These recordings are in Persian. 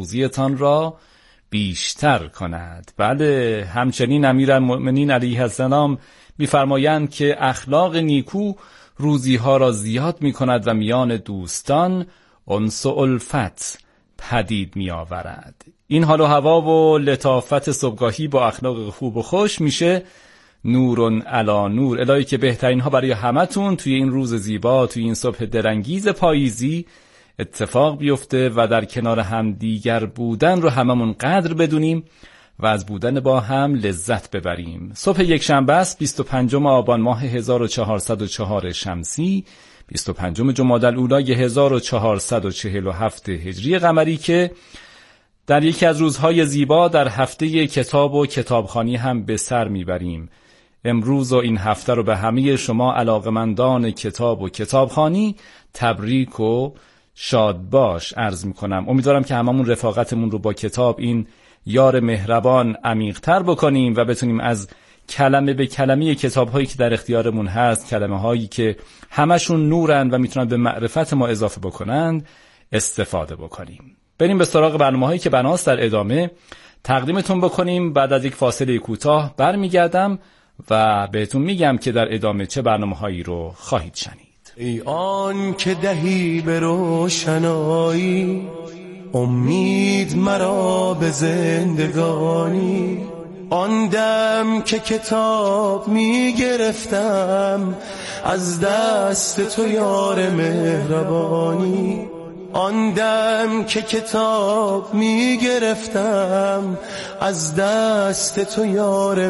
روزیتان را بیشتر کند. بله، همچنین امیرالمؤمنین علیه السلام می‌فرمایند که اخلاق نیکو روزی‌ها را زیاد می‌کند و میان دوستان انس و الفت پدید می‌آورد. این حال و هوا و لطافت صبحگاهی با اخلاق خوب و خوش میشه نورن علی نور. الهی که بهترین ها برای همتون توی این روز زیبا، توی این صبح درنگیز پاییزی اتفاق بیفته و در کنار هم دیگر بودن رو هممون قدر بدونیم و از بودن با هم لذت ببریم. صبح یک شنبه است، 25 آبان ماه 1404 شمسی، 25 جمادی الاولی 1447 هجری قمری که در یکی از روزهای زیبا در هفته کتاب و کتابخوانی هم به سر میبریم. امروز و این هفته رو به همه شما علاقمندان کتاب و کتابخوانی تبریک و شادباش عرض میکنم. امیدوارم که هممون رفاقتمون رو با کتاب، این یار مهربان، عمیق‌تر بکنیم و بتونیم از کلمه به کلمه کتاب‌هایی که در اختیارمون هست، کلمه‌هایی که همشون نورن و میتونن به معرفت ما اضافه بکنن، استفاده بکنیم. بریم به سراغ برنامه‌هایی که بناست در ادامه تقدیمتون بکنیم. بعد از یک فاصله کوتاه برمیگردم و بهتون میگم که در ادامه چه برنامه‌هایی رو خواهید شنید. ای آن که دهی به روشنایی امید مرا به زندگانی، آن دم که کتاب می گرفتم از دست تو یار مهربانی، آن دم که کتاب می گرفتم از دست تو یار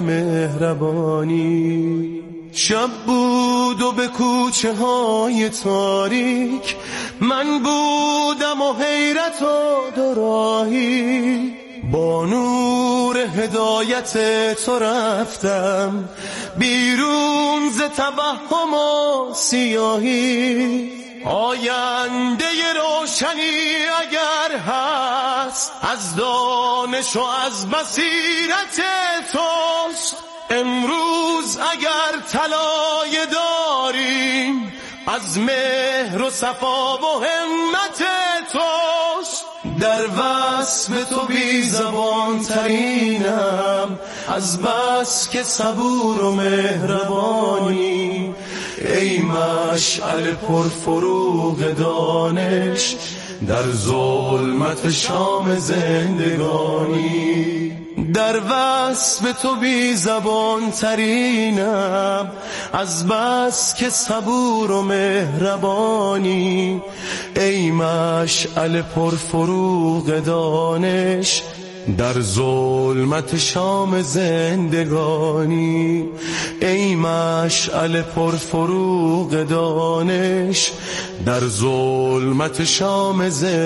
مهربانی. شب بود و به کوچه های تاریک من بودم و حیرت و دوراهی، با نور هدایت تو رفتم بیرون ز توهم و سیاهی. آینده روشنی اگر هست از دانش و از بصیرت توست، امروز اگر طلای داریم از مهر و صفا و همت توست. در وصف تو بی زبان ترینم از بس که صبور و مهربانی، ای مشعل پرفروغ دانش در ظلمت شام زندگانی. در وصف تو بی زبان ترینم از بس که صبور و مهربانی، ای مشعل پرفروغ دانش در ظلمت شام زندگانی، ای مشعل پرفروغ دانش در ظلمت شام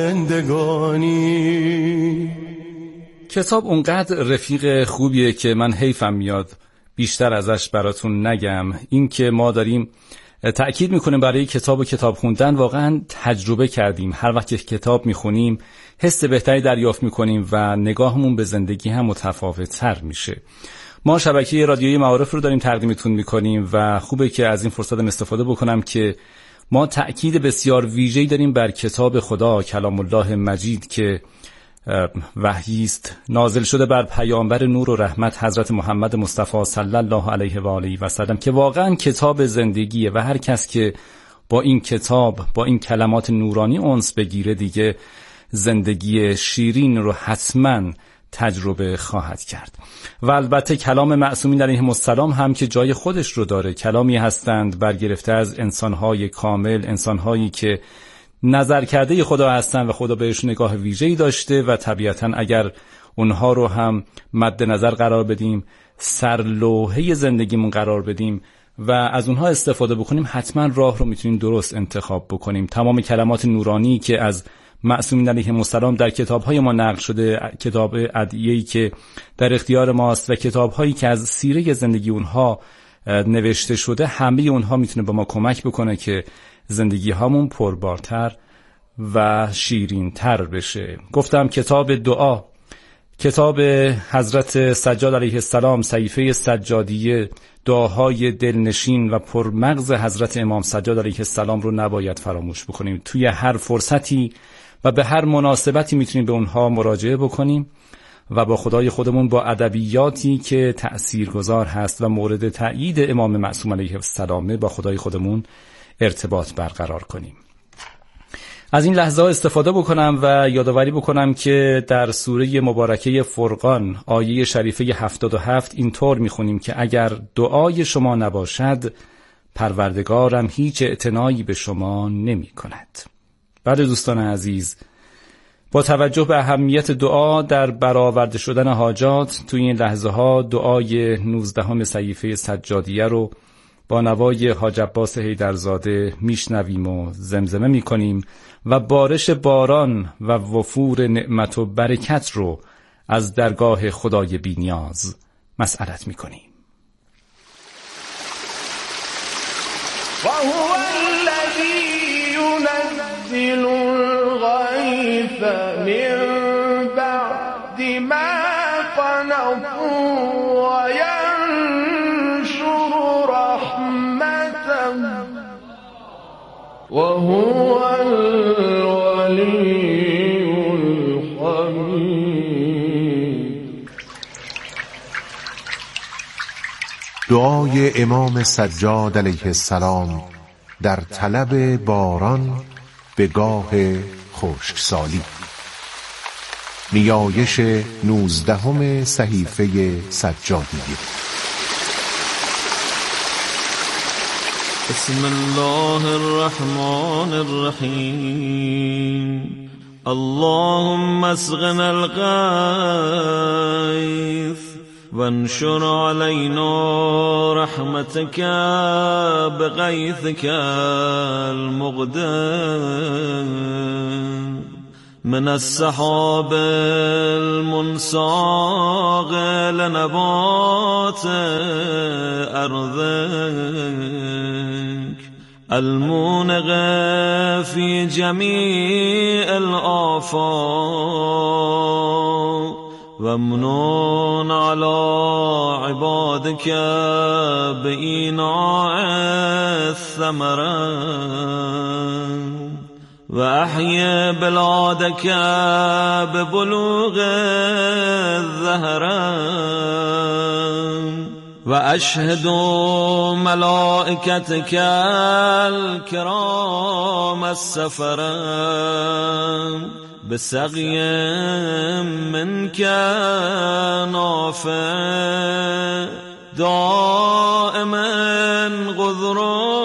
زندگانی. کتاب اونقدر رفیق خوبیه که من حیفم میاد بیشتر ازش براتون نگم. این که ما داریم تأکید میکنیم برای کتاب و کتاب خوندن، واقعا تجربه کردیم. هر وقت که کتاب میخونیم حس بهتری دریافت میکنیم و نگاهمون به زندگی هم متفاوت‌تر میشه. ما شبکه رادیویی معارف رو داریم تقدیمتون میکنیم و خوبه که از این فرصت استفاده بکنم که ما تأکید بسیار ویژه‌ای داریم بر کتاب خدا، کلام الله مجید، که وحی است نازل شده بر پیامبر نور و رحمت حضرت محمد مصطفی صلی الله علیه و آله و سلم، که واقعا کتاب زندگیه و هر کس که با این کتاب، با این کلمات نورانی انس بگیره دیگه زندگی شیرین رو حتما تجربه خواهد کرد. و البته کلام معصومین علیهم السلام هم که جای خودش رو داره. کلامی هستند برگرفته از انسانهای کامل، انسانهایی که نظر کرده خدا هستن و خدا بهش نگاه ویژه‌ای داشته و طبیعتاً اگر اونها رو هم مد نظر قرار بدیم، سرلوحه زندگیمون قرار بدیم و از اونها استفاده بکنیم، حتما راه رو میتونیم درست انتخاب بکنیم. تمام کلمات نورانی که از معصومین علیهم السلام در کتاب‌های ما نقل شده، کتاب ادعیه‌ای که در اختیار ماست و کتاب‌هایی که از سیره زندگی اونها نوشته شده، همه اونها میتونه به ما کمک بکنه که زندگی هامون پربارتر و شیرین‌تر بشه. گفتم کتاب دعا، کتاب حضرت سجاد علیه السلام، صحیفه سجادیه، دعاهای دلنشین و پرمغز حضرت امام سجاد علیه السلام رو نباید فراموش بکنیم. توی هر فرصتی و به هر مناسبتی میتونیم به اونها مراجعه بکنیم و با خدای خودمون با ادبیاتی که تأثیرگذار هست و مورد تأیید امام معصوم علیه السلام با خدای خودمون ارتباط برقرار کنیم. از این لحظه استفاده بکنم و یادآوری بکنم که در سوره مبارکه فرقان آیه شریفه 77 اینطور میخونیم که اگر دعای شما نباشد پروردگارم هیچ اعتنایی به شما نمی کند. بله دوستان عزیز، با توجه به اهمیت دعا در برآورده شدن حاجات توی این لحظه ها دعای 19 صحیفه سجادیه رو با نوای حاج عباس حیدرزاده میشنویم و زمزمه میکنیم و بارش باران و وفور نعمت و برکت رو از درگاه خدای بی‌نیاز مسئلت میکنیم. و هو الذی ينزل الغیث من بعد ما قنطوا و ینشر رحمته و هو الولی الحمید. دعای امام سجاد علیه السلام در طلب باران به گاه خشکسالی. نیایش 19 صحیفه سجادیه. بسم الله الرحمن الرحیم. اللهم اسقنا الغیث وانشر علينا رحمتك بغيثك المقدم من السحاب المنساق لنبات أرضك المونغ في جميع الآفاق وامنون على عبادك بإيناع الثمرات وأحيي بلادك ببلوغ الزهرات وأشهد ملائكتك الكرام السفرات بسقي منك نافع دائما غذر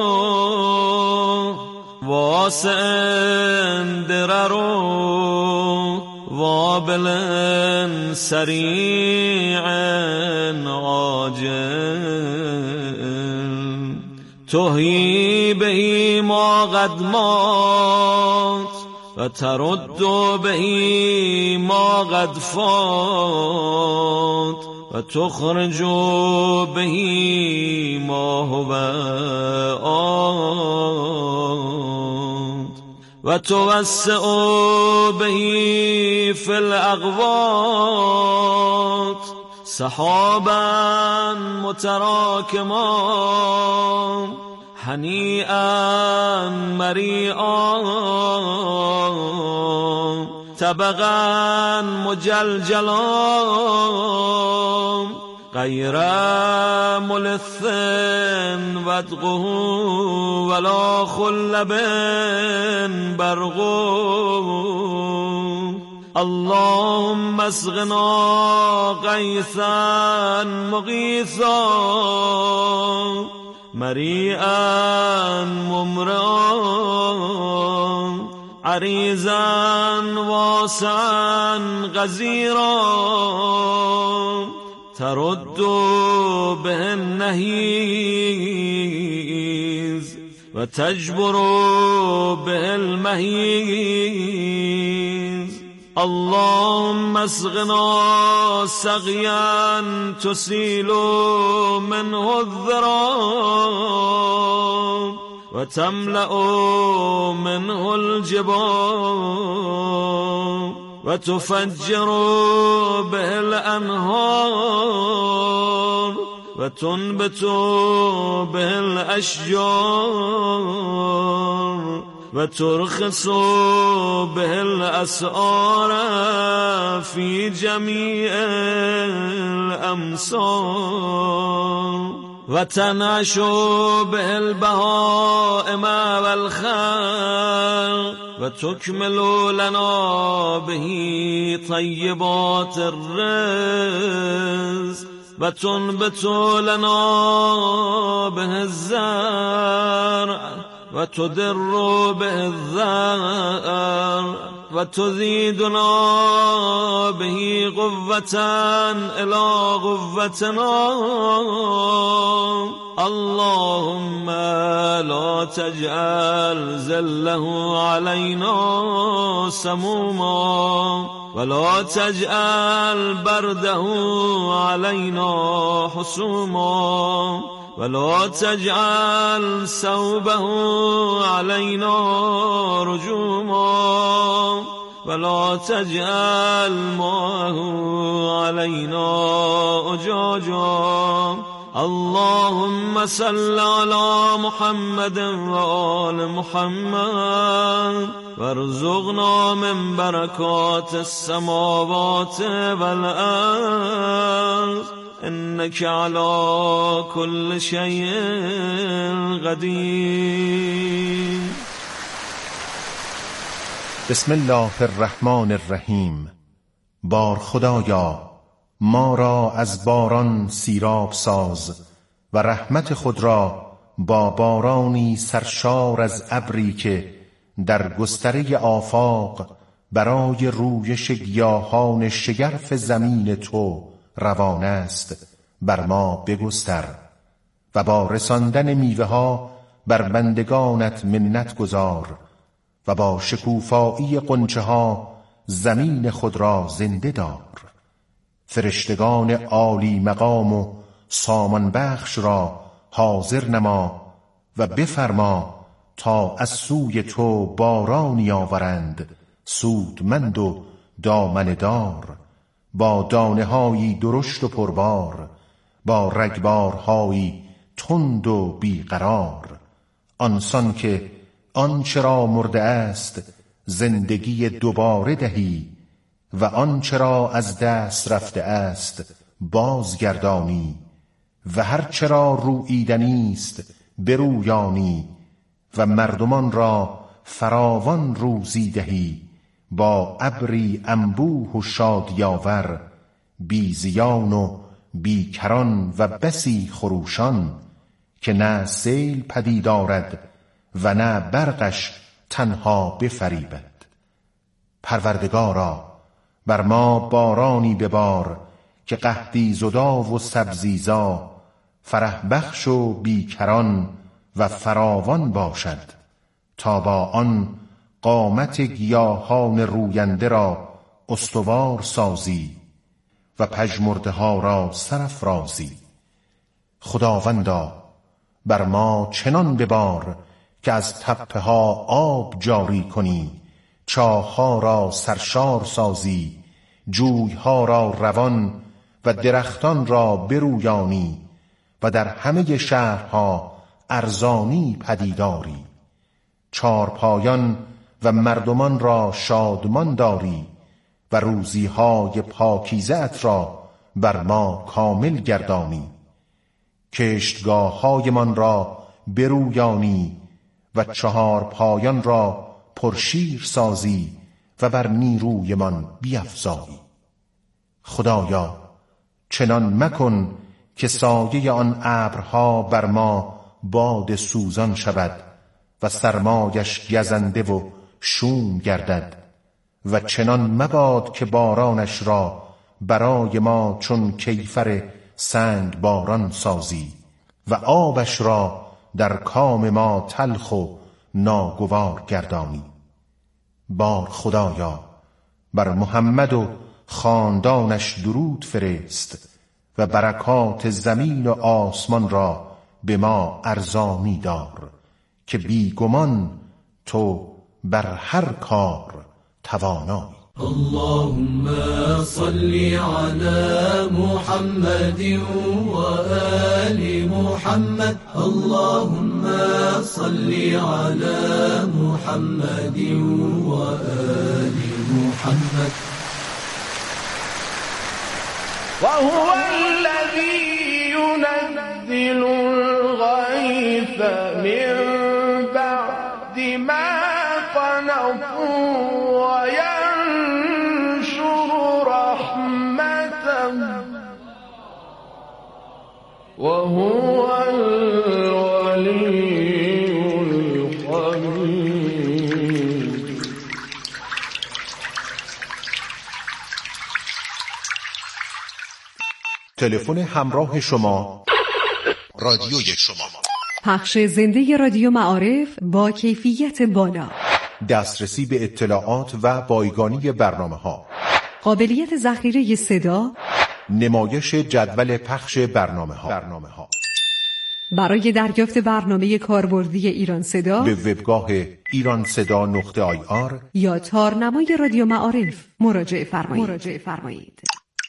واسع درر وابل سريع عاجل تحيي به ما قد مات وترد به ما قد فات وتخرج به ما هو آت وتوسع به في الأغواط سحابا متراكما هنيئا مريئا طبقا مجلجلا غير ملث ودغه ولا خلب برغه اللهم اسقنا غيثا مغيثا مريئا ممرا عريزا واسعا غزيرا ترد به النهيز وتجبر به المهيز اللهم اسقنا سقيا تسيل منه الذراب وتملأ منه الجبال وتفجر به الأنهار وتنبت به الأشجار و ترخص به الاسعار فی جمیع الامصار و تنعش به البهائم والخلق و تکمل لنا به طیبات الرزق و تنبت لنا به الزرع و تدر به الذر و تزیدنا به قوة الى قوتنا. اللهم لا تجعل ذله علينا سموما ولا تجعل برده علينا حسوما ولا تجعل ثوبه علينا رجوما ولا تجعل ماءه علينا أجاجا. اللهم صل على محمد وآل محمد وارزقنا من بركات السماوات والأرض إنك على كل شيء قدير. بسم الله الرحمن الرحیم. بار خدایا ما را از باران سیراب ساز و رحمت خود را با بارانی سرشار از ابری که در گستره آفاق برای رویش گیاهان شگرف زمین تو روان است بر ما بگستر و با رساندن میوه ها بر بندگانت منت گذار و با شکوفایی غنچه ها زمین خود را زنده دار. فرشتگان عالی مقام و سامان بخش را حاضر نما و بفرما تا از سوی تو بارانی آورند سودمند و دامنه دار، با دانه هایی درشت و پربار، با رگبارهایی تند و بیقرار. آنسان که آنچه را مرده است زندگی دوباره دهی و آنچه را از دست رفته است بازگردانی و هر چه را روییدنی است برویانی و مردمان را فراوان روزی دهی با ابری انبوه و شادیاور، بی زیان و بی کران و بسی خروشان که نه سیل پدید آرد و نه برقش تنها بفریبد. پروردگارا بر ما بارانی ببار که قحطی زدا و سبزیزا، فرح بخش و بیکران و فراوان باشد، تا با آن قامت گیاهان روینده را استوار سازی و پژمرده ها را سرافرازی. خداوندا بر ما چنان ببار که از تپه ها آب جاری کنی، چاه‌ها را سرشار سازی، جوی‌ها را روان و درختان را برویانی و در همه شهرها ارزانی پدیداری. چارپایان و مردمان را شادمان داری و روزی‌های پاکیزه ات را بر ما کامل گردانی. کشتگاه‌هایمان را برویانی و چهارپایان را پرشیر سازی و بر نیرویمان بیفزایی. خدایا چنان مکن که سایه آن ابرها بر ما باد سوزان شود و سرمایش گزنده و شوم گردد و چنان مباد که بارانش را برای ما چون کیفر سنگ باران سازی و آبش را در کام ما تلخ و ناگوار گردانی. بار خدایا بر محمد و خاندانش درود فرست و برکات زمین و آسمان را به ما ارزانی دار که بیگمان تو بر هر کار توانایی. اللهم صل على محمد وآل محمد اللهم صل على محمد وآل محمد وهو الذي ينزل الغيث من بعد ما قنطوا وينشر رحمته وهو الولي الحميد. تلفن همراه شما، رادیوی شما. پخش زنده رادیو معارف با کیفیت بالا، دسترسی به اطلاعات و بایگانی برنامه‌ها، قابلیت ذخیره صدا، نمایش جدول پخش برنامه‌ها. برای دریافت برنامه کاربردی ایران صدا به وبگاه ایرانصدا.ir یا تارنمای رادیو معارف مراجعه فرمایید.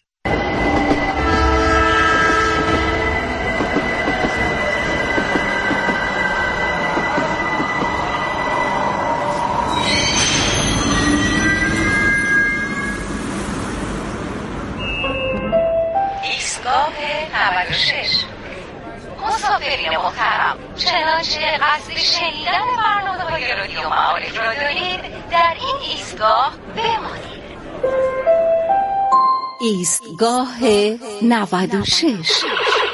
ایستگاه 96. مسافرین محترم، چنانچه قصد شنیدن برنامه‌های رادیو معارف را دارید، در این ایستگاه بمانید. ایستگاه 96.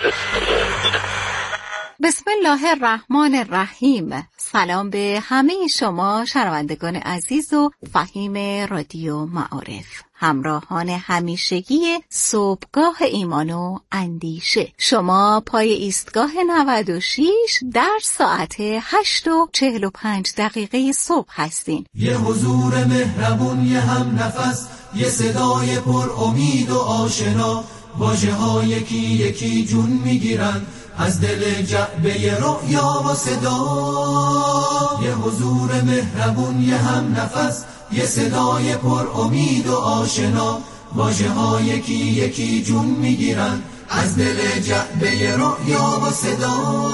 بسم الله الرحمن الرحیم. سلام به همه شما شنوندگان عزیز و فهیم رادیو معارف، همراهان همیشگی صبحگاه ایمان و اندیشه. شما پای ایستگاه 96 در ساعت 8:45 صبح هستین. یه حضور مهربون، یه هم نفس، یه صدای پر امید و آشنا، واژه ها یکی یکی جون میگیرن از دل جعبه رؤیا و صدا. یه حضور مهربون، یه هم نفس، یه صدای پر امید و آشنا، واژه ها یکی یکی جون میگیرن از دل جعبه رؤیا و صدا.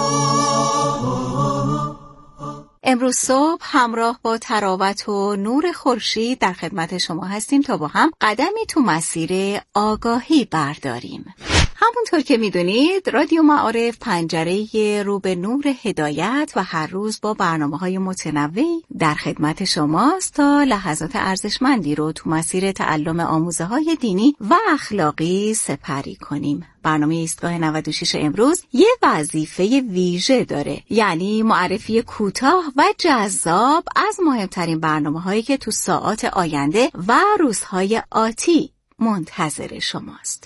امروز صبح همراه با تراوت و نور خورشید در خدمت شما هستیم تا با هم قدمی تو مسیر آگاهی برداریم. همونطور که میدونید رادیو معارف پنجره رو به نور هدایت و هر روز با برنامه‌های متنوعی در خدمت شماست تا لحظات ارزشمندی رو تو مسیر تعلم آموزه‌های دینی و اخلاقی سپری کنیم. برنامه ایستگاه 96 امروز یه وظیفه ویژه داره، یعنی معرفی کوتاه و جذاب از مهمترین برنامه‌هایی که تو ساعات آینده و روزهای آتی منتظر شماست.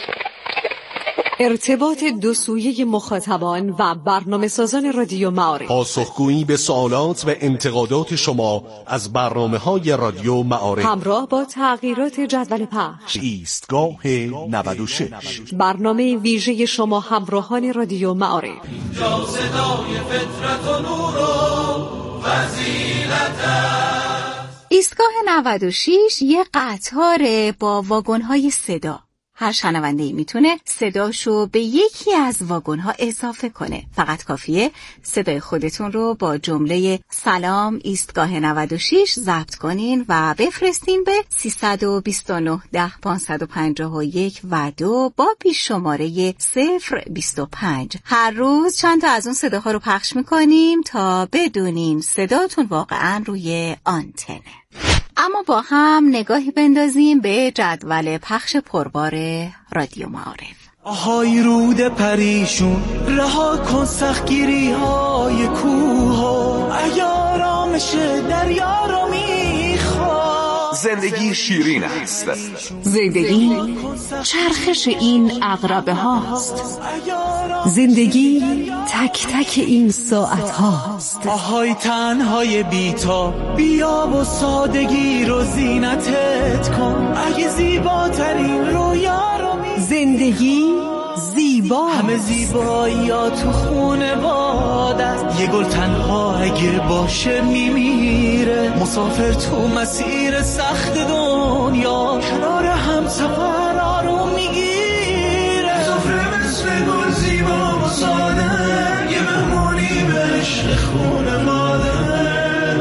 ارتباط دو سویه مخاطبان و برنامه سازان رادیو معارف، پاسخگویی به سوالات و انتقادات شما از برنامه‌های رادیو معارف همراه با تغییرات جدول پخش. ایستگاه 96، برنامه ویژه شما همراهان رادیو معارف. اینجا صدای فطرت و نور و فضیلت است. ایستگاه 96 یه قطار با واگن‌های صدا. هر شنونده‌ای میتونه صداشو به یکی از واگن‌ها اضافه کنه. فقط کافیه صدای خودتون رو با جمله سلام ایستگاه 96 ضبط کنین و بفرستین به 329 10 551 و 2 با پیش شماره 025. هر روز چند تا از اون صداها رو پخش میکنیم تا بدونین صداتون واقعا روی آنتنه. اما با هم نگاهی بندازیم به جدول پخش پربار رادیو معارف. آهای رود پریشون، رها کن سختگیری های کوه، اگه آرامش دریا رو میخواد. زندگی شیرین است، زندگی چرخش این عقربه هاست، زندگی تک تک این ساعت هاست. آهای تنهای بیتا، بیا و سادگی رو زینتت کن، اگه زیباترین رویا رو زندگی زیبا، همه زیبایی ها تو خونه باد است. یه گل تنها اگه باشه میمیره. مسافر تو مسیر سخت دنیا کنار هم سفر آروم میگیره. سفره مثل گل زیبا و ساده، یه مهمونی به عشق خونه مادر.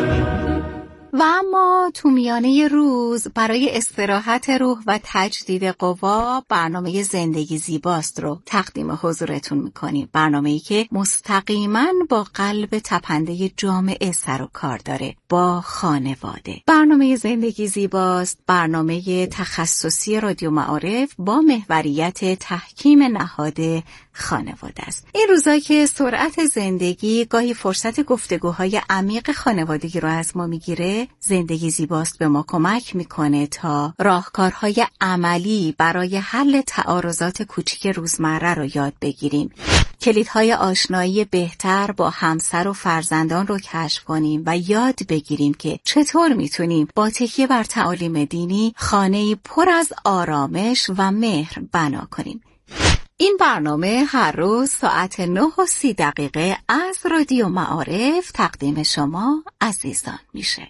و اما تو میانه روز برای استراحت روح و تجدید قوا برنامه زندگی زیباست رو تقدیم حضورتون میکنیم. برنامه‌ای که مستقیما با قلب تپنده جامعه سر و کار داره، با خانواده. برنامه زندگی زیباست برنامه تخصصی رادیو معارف با محوریت تحکیم نهاد خانواده است. این روزا که سرعت زندگی گاهی فرصت گفتگوهای عمیق خانوادگی رو از ما میگیره، زندگی زیباست به ما کمک میکنه تا راهکارهای عملی برای حل تعارضات کوچیک روزمره رو یاد بگیریم. کلیدهای آشنایی بهتر با همسر و فرزندان رو کشف کنیم و یاد بگیریم که چطور میتونیم با تکیه بر تعالیم دینی خانه‌ای پر از آرامش و مهر بنا کنیم. این برنامه هر روز ساعت 9:30 از رادیو معارف تقدیم شما عزیزان میشه.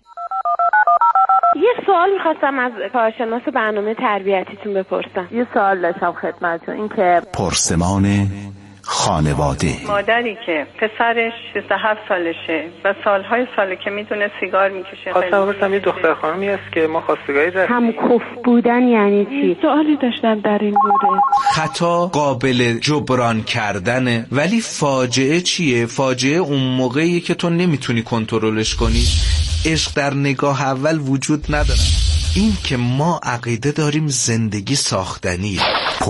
یه سوال میخواستم از کارشناس برنامه تربیتیتون بپرسم. یه سوال داشتم خدمتتون، این که پرسمان خانواده. مادری که پسرش 27 سالشه و ساله که میتونه سیگار میکشه. خواستم یه دختر خانمی هست که ما خواستگاری داشتیم. هم کف بودن یعنی چی؟ سوالی داشتم در این مورد. خطا قابل جبران کردنه، ولی فاجعه چیه؟ فاجعه اون موقعیه که تو نمیتونی کنترلش کنی. عشق در نگاه اول وجود نداره. این که ما عقیده داریم زندگی ساختنیه.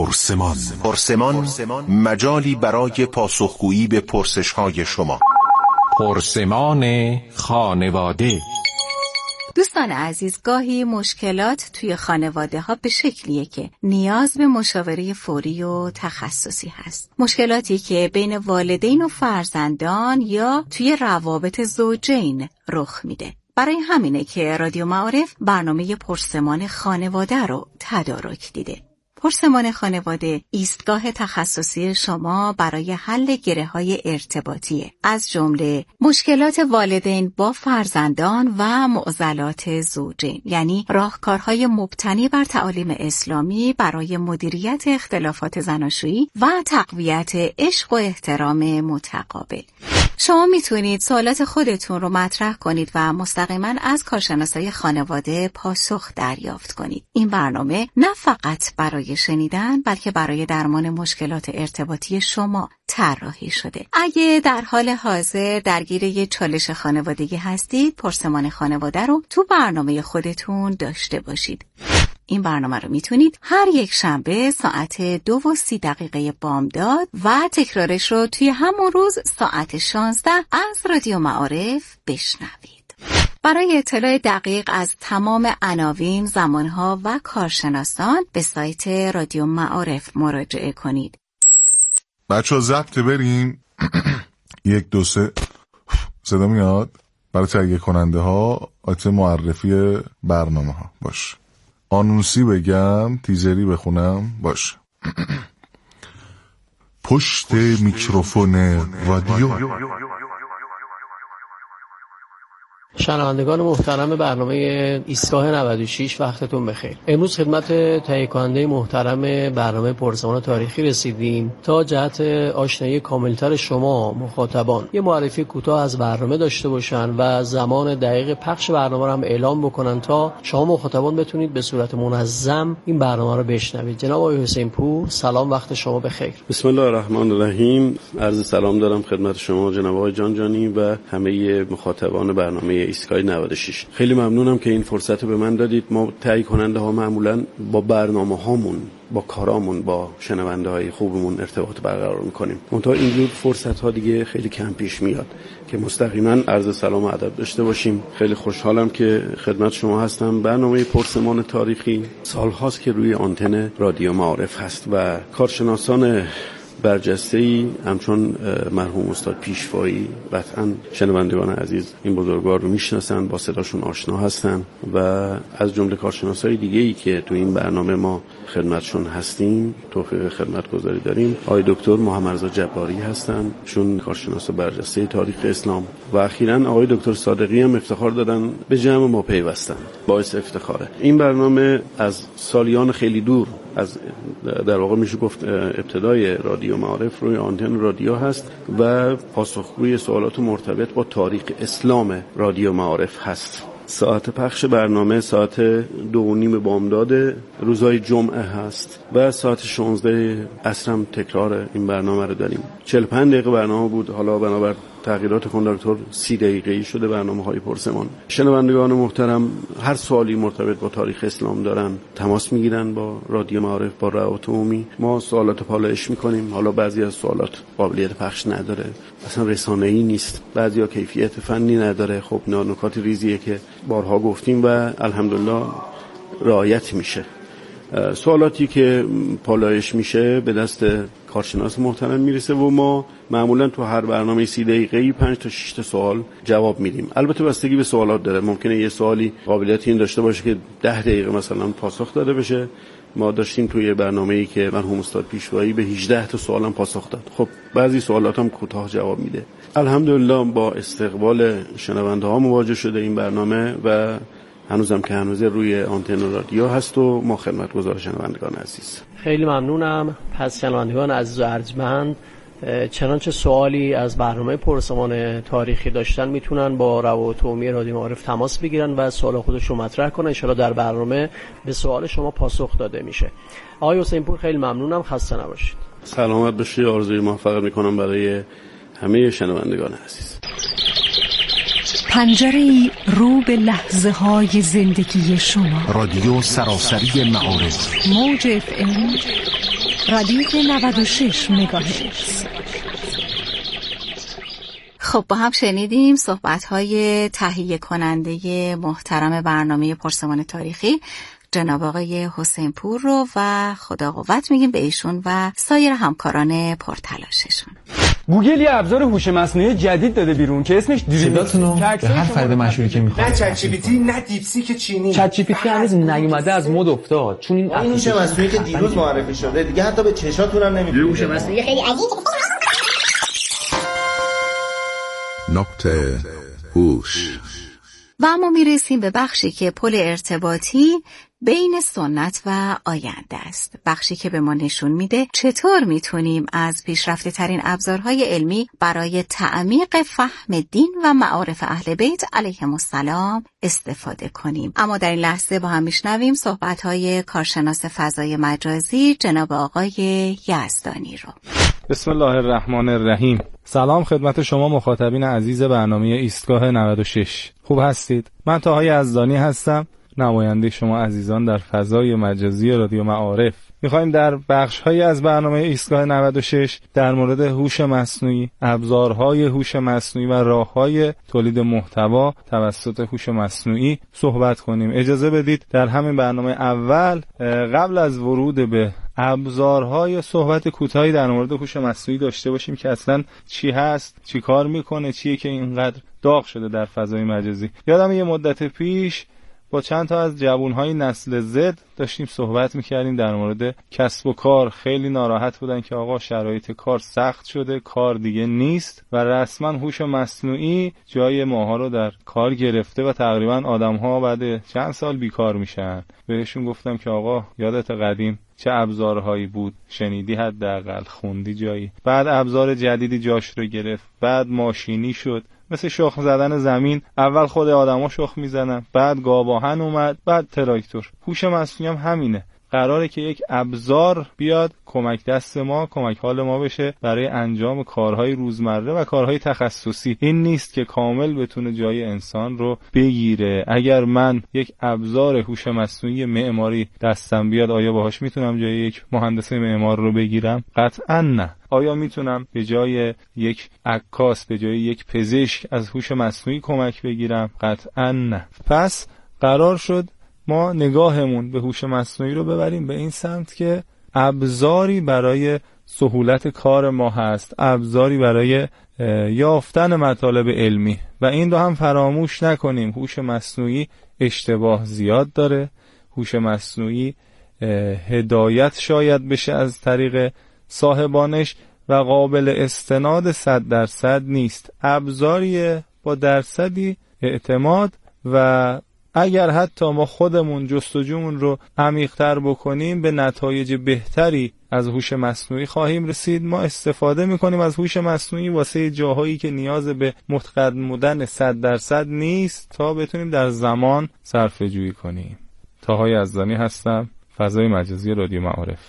پرسمان مجالی برای پاسخگویی به پرسش‌های شما. پرسمان خانواده. دوستان عزیز، گاهی مشکلات توی خانواده ها به شکلیه که نیاز به مشاوره فوری و تخصصی هست. مشکلاتی که بین والدین و فرزندان یا توی روابط زوجین رخ میده. برای همینه که رادیو معارف برنامه پرسمان خانواده رو تدارک دیده. پرسمان خانواده ایستگاه تخصصی شما برای حل گره‌های ارتباطیه، از جمله مشکلات والدین با فرزندان و معضلات زوجین، یعنی راهکارهای مبتنی بر تعالیم اسلامی برای مدیریت اختلافات زناشویی و تقویت عشق و احترام متقابل. شما میتونید سوالات خودتون رو مطرح کنید و مستقیما از کارشناسای خانواده پاسخ دریافت کنید. این برنامه نه فقط برای شنیدن بلکه برای درمان مشکلات ارتباطی شما طراحی شده. اگه در حال حاضر درگیر یه چالش خانوادگی هستید، پرسمان خانواده رو تو برنامه خودتون داشته باشید. این برنامه رو میتونید هر یک شنبه ساعت 2:30 بامداد و تکرارش رو توی همون روز ساعت 16 از رادیو معارف بشنوید. برای اطلاع دقیق از تمام عناوین، زمانها و کارشناسان به سایت رادیو معارف مراجعه کنید. بچه‌ها ضبط بریم. 1 2 3 صدا میاد. برای تهیه کننده ها آیتم معرفی برنامه ها باش. آنونسی بگم، تیزری بخونم، باش. پشت میکروفون رادیو. شنوندگان محترم برنامه ایستگاه 96 وقتتون بخیر. امروز خدمت تهیه کننده محترم برنامه پرسمان تاریخی رسیدیم تا جهت آشنایی کاملتر شما مخاطبان یه معرفی کوتاه از برنامه داشته باشن و زمان دقیق پخش برنامه رو هم اعلام بکنن تا شما مخاطبان بتونید به صورت منظم این برنامه رو بشنوید. جناب آقای حسین پور، سلام، وقت شما بخیر. بسم الله الرحمن الرحیم. عرض سلام دارم خدمت شما جناب آقای جانی و همه مخاطبان برنامه ایستگاه 96. خیلی ممنونم که این فرصت رو به من دادید. ما تهیه کننده ها معمولا با برنامه هامون، با کارامون، با شنونده های خوبمون ارتباط برقرار میکنیم. منتها اینجور فرصت ها دیگه خیلی کم پیش میاد که مستقیما عرض سلام و ادب داشته باشیم. خیلی خوشحالم که خدمت شما هستم. برنامه پرسمان تاریخی سالهاست که روی آنتن رادیو معارف هست و کارشناسان برجسته‌ای همچون مرحوم استاد پیشوایی، قطعاً شنوندگان عزیز این بزرگوار رو میشناسن، با صداشون آشنا هستن و از جمله کارشناسای دیگه‌ای که تو این برنامه ما خدمتشون هستیم، توفیق خدمتگزاری داریم، آقای دکتر محمد رضا جباری هستن، چون کارشناس برجسته تاریخ اسلام، و اخیراً آقای دکتر صادقی هم افتخار دادن به جمع ما پیوستن. باعث افتخاره. این برنامه از سالیان خیلی دور، از در واقع میشه گفت ابتدای رادیو معارف روی آنتن رادیو هست و پاسخگوی سوالات مرتبط با تاریخ اسلام رادیو معارف هست. ساعت پخش برنامه ساعت 2:30 بامداد روزهای جمعه هست و ساعت 16 عصرم تکرار این برنامه رو داریم. 45 دقیقه برنامه بود، حالا بنابر تغییرات کنداکتور 30 دقیقه‌ای شده برنامه‌های پرسمان. شنوندگان محترم هر سوالی مرتبط با تاریخ اسلام دارن تماس میگیرن با رادیو معارف، با روابط عمومی. ما سوالات پالایش میکنیم. حالا بعضی از سوالات قابلیت پخش نداره، اصلا رسانه‌ای نیست، بعضیا کیفیت فنی نداره. خب نکات ریزیه که بارها گفتیم و الحمدلله رعایت میشه. سوالاتی که پالایش میشه به دست کارشناس محترم میرسه و ما معمولا تو هر برنامه 30 دقیقه‌ای 5 تا 6 تا سوال جواب میدیم. البته بستگی به سوالات داره، ممکنه یه سوالی قابلیت این داشته باشه که 10 دقیقه مثلا پاسخ داده بشه. ما داشتیم توی برنامه‌ای که مرحوم استاد پیشوایی به 18 تا سوال هم پاسخ داد. خب بعضی سوالات هم کوتاه جواب میده. الحمدلله با استقبال شنونده ها مواجه شده این برنامه و هنوزم که هنوز روی آنتن رادیو هست و ما خدمتگزار شنوندگان عزیز. خیلی ممنونم. پس شنوندگان عزیز و ارجمند، چنانچه سوالی از برنامه پرسمان تاریخی داشتن میتونن با روابط عمومی رادیو معارف تماس بگیرن و سوال خودشون مطرح کنن. ان شاءالله در برنامه به سوال شما پاسخ داده میشه. آقای حسین پور خیلی ممنونم، خسته نباشید. سلامت باشید. آرزوی موفقیت میکنم برای همه شنوندگان عزیز. پنجره‌ای رو به لحظه های زندگی شما. رادیو سراسری معارف، موج FM ردیف 96 مگاهرتز. خب با هم شنیدیم صحبت‌های تهیه کننده محترم برنامه پرسمان تاریخی جناب آقای حسین پور رو و خدا قوت میگیم به ایشون و سایر همکاران پرتلاششون. گوگل یه ابزار هوش مصنوعی جدید داده بیرون که اسمش صداتونو به هر فرد مشهوری که میخواد. نه چت جی پی تی، نه دیپسیک چینی. چت جی پی تی هنوز نیومده، از مد افتاد، چون این هوش مصنوعی که دیروز معرفی شده دیگه حتی به چشاتون هم نمی‌بینه. هوش مصنوعی خیلی عجیبه. نقطه هوش. و اما میرسیم به بخشی که پل ارتباطی بین سنت و آینده است. بخشی که به ما نشون میده چطور میتونیم از پیشرفته ترین ابزارهای علمی برای تعمیق فهم دین و معارف اهل بیت علیهم السلام استفاده کنیم. اما در این لحظه با هم میشنویم صحبت‌های کارشناس فضای مجازی جناب آقای یزدانی رو. بسم الله الرحمن الرحیم. سلام خدمت شما مخاطبین عزیز برنامه ایستگاه 96. خوب هستید؟ من طاها یزدانی هستم، نماینده شما عزیزان در فضای مجازی رادیو معارف. میخوایم در بخش‌هایی از برنامه ایستگاه 96 در مورد هوش مصنوعی، ابزارهای هوش مصنوعی و راه‌های تولید محتوا توسط هوش مصنوعی صحبت کنیم. اجازه بدید در همین برنامه اول قبل از ورود به ابزارهای صحبت کوتاهی در مورد هوش مصنوعی داشته باشیم که اصلا چی هست، چی کار میکنه، چیه که اینقدر داغ شده در فضای مجازی. یادم یه مدت پیش با چند تا از جوانهای نسل زد داشتیم صحبت میکردیم در مورد کسب و کار. خیلی ناراحت بودن که آقا شرایط کار سخت شده، کار دیگه نیست و رسما هوش مصنوعی جای ماها رو در کار گرفته و تقریبا آدمها بعد چند سال بیکار میشن. بهشون گفتم که آقا یادت قدیم چه ابزارهایی بود، شنیدی، حداقل خوندی جایی. بعد ابزار جدیدی جاش رو گرفت، بعد ماشینی شد، مثل شخم زدن زمین. اول خود آدما شخم میزنن، بعد گاواهن اومد، بعد تراکتور. هوش مصنوعی هم همینه. قراره که یک ابزار بیاد کمک دست ما، کمک حال ما بشه برای انجام کارهای روزمره و کارهای تخصصی. این نیست که کامل بتونه جای انسان رو بگیره. اگر من یک ابزار هوش مصنوعی معماری دستم بیاد، آیا باهاش میتونم جای یک مهندس معمار رو بگیرم؟ قطعاً نه. آیا میتونم به جای یک عکاس، به جای یک پزشک از هوش مصنوعی کمک بگیرم؟ قطعاً نه. پس قرار شد ما نگاهمون به هوش مصنوعی رو ببریم به این سمت که ابزاری برای سهولت کار ما هست، ابزاری برای یافتن مطالب علمی و این رو هم فراموش نکنیم. هوش مصنوعی اشتباه زیاد داره، هوش مصنوعی هدایت شاید بشه از طریق صاحبانش و قابل استناد 100% نیست. ابزاریه با درصدی اعتماد و اگر حتی ما خودمون جستجومون رو عمیق‌تر بکنیم به نتایج بهتری از هوش مصنوعی خواهیم رسید. ما استفاده میکنیم از هوش مصنوعی واسه جاهایی که نیاز به متقدم بودن 100% نیست تا بتونیم در زمان صرفه‌جویی کنیم. طاهای یزدانی هستم، فضای مجازی رادیو معارف.